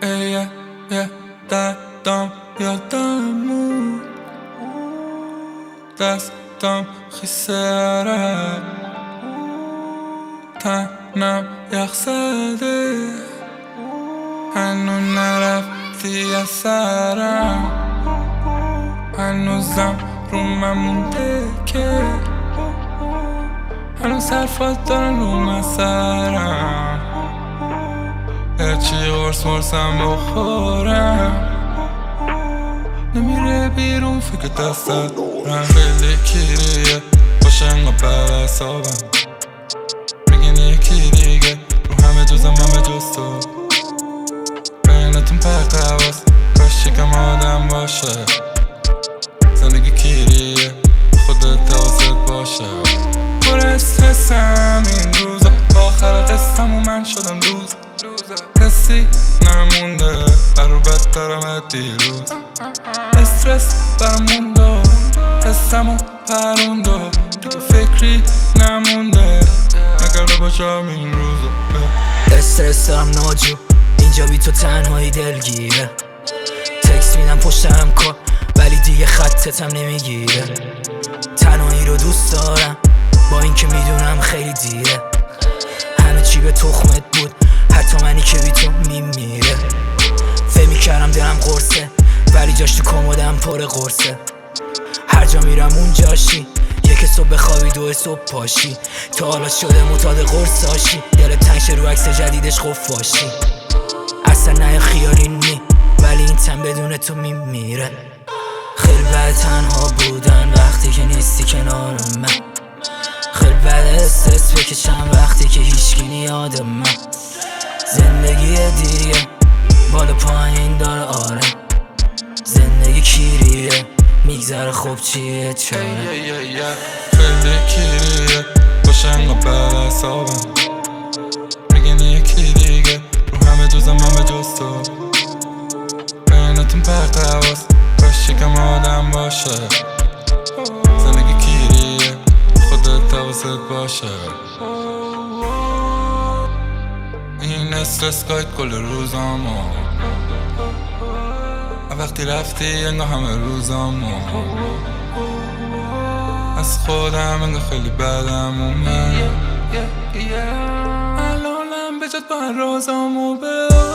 دردم یادم دستم خیسه عرق تنم یخ زده هنو نرفتی از سرم هنوزم رو من مونده که هنوز حرفات دارن رو من سرم هرچی قرص مرسم بخورم نمیره بیرون فکر دستت رنگ خیلی کیریه باشه انگاه بر اصابم میگین یکی دیگه رو همه جزم همه جز تو بینتون پرت حواس کاش یکم آدم باشه زندگی کیریه خودت حواست باشه پر استرسم این روزا آخر قصم و من شدم دوز کسی نمونده برو بدترم از دیروز استرس برم مونده حسم و پرونده دیگه فکری نمونده نکرده باشم این روزا استرس دارم ناجو اینجا بی تو تنهایی دلگیره تکس میدم پشتم کن ولی دیگه خطتم نمیگیره تنهایی رو دوست دارم با اینکه میدونم خیلی دیره همه چی به تخمت بود حتی منی که بی تو میمیره فکر میکردم دلم قرصه ولی جاش تو کمدم پر قرصه هر جا میرم اونجاشی یک صبح بخوابی دو صبح پاشی تا حالا شده معتاد قرصاشی دلت تنگ شه رو عکس جدیدش خفاشی اصلا نه خیالی نی ولی این تن بدون تو میمیره خیلی بد تنها بودن وقتی که نیستی کنار من خیلی بد استرس بکشم وقتی که هیچکی نیاد من زندگی دیریه بالا پایین داره آره زندگی کیریه میگذره خوب چیه چاره خیلی کیریه باشه انگاه بر اصابم میگین یکی دیگه رو همه جزم همه جز تو بینتون پرت حواس کاش یکم آدم باشه زندگی کیریه خودت حواست باشه این استرس گاید کل روزامو وقتی رفتی انگاه همه روزامو از خودم انگاه خیلی بدم اومد الانم بجد با هر رازامو